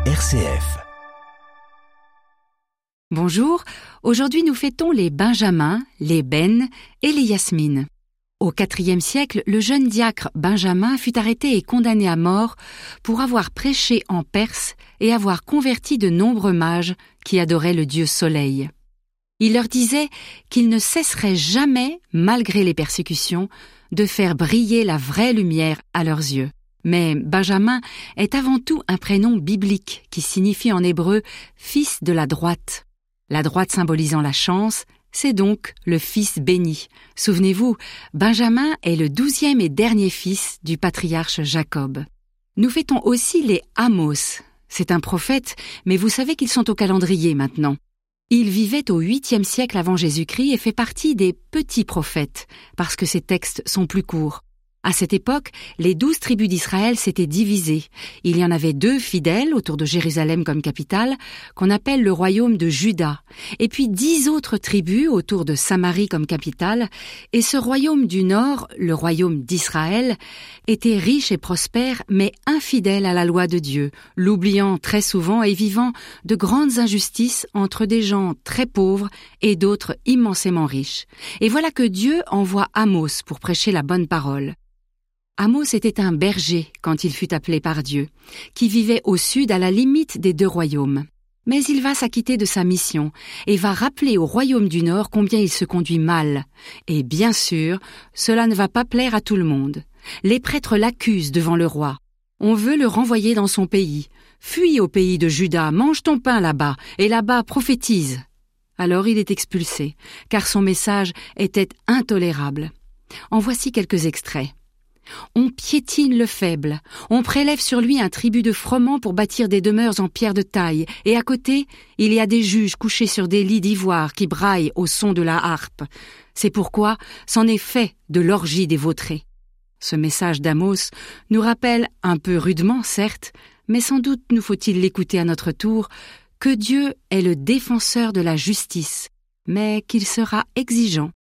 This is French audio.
RCF. Bonjour, aujourd'hui nous fêtons les Benjamins, les Ben et les Yasmine. Au IVe siècle, le jeune diacre Benjamin fut arrêté et condamné à mort pour avoir prêché en Perse et avoir converti de nombreux mages qui adoraient le dieu Soleil. Il leur disait qu'ils ne cesseraient jamais, malgré les persécutions, de faire briller la vraie lumière à leurs yeux. Mais Benjamin est avant tout un prénom biblique qui signifie en hébreu « fils de la droite ». La droite symbolisant la chance, c'est donc le fils béni. Souvenez-vous, Benjamin est le 12e et dernier fils du patriarche Jacob. Nous fêtons aussi les Amos. C'est un prophète, mais vous savez qu'ils sont au calendrier maintenant. Il vivait au 8e siècle avant Jésus-Christ et fait partie des petits prophètes, parce que ses textes sont plus courts. À cette époque, les 12 tribus d'Israël s'étaient divisées. Il y en avait 2 fidèles autour de Jérusalem comme capitale, qu'on appelle le royaume de Juda, et puis 10 autres tribus autour de Samarie comme capitale, et ce royaume du nord, le royaume d'Israël, était riche et prospère, mais infidèle à la loi de Dieu, l'oubliant très souvent et vivant de grandes injustices entre des gens très pauvres et d'autres immensément riches. Et voilà que Dieu envoie Amos pour prêcher la bonne parole. Amos était un berger quand il fut appelé par Dieu, qui vivait au sud à la limite des 2 royaumes. Mais il va s'acquitter de sa mission et va rappeler au royaume du nord combien il se conduit mal. Et bien sûr, cela ne va pas plaire à tout le monde. Les prêtres l'accusent devant le roi. On veut le renvoyer dans son pays. Fuis au pays de Juda, mange ton pain là-bas, et là-bas prophétise. Alors il est expulsé, car son message était intolérable. En voici quelques extraits. On piétine le faible, on prélève sur lui un tribut de froment pour bâtir des demeures en pierre de taille, et à côté, il y a des juges couchés sur des lits d'ivoire qui braillent au son de la harpe. C'est pourquoi c'en est fait de l'orgie des vautrés. Ce message d'Amos nous rappelle, un peu rudement certes, mais sans doute nous faut-il l'écouter à notre tour, que Dieu est le défenseur de la justice, mais qu'il sera exigeant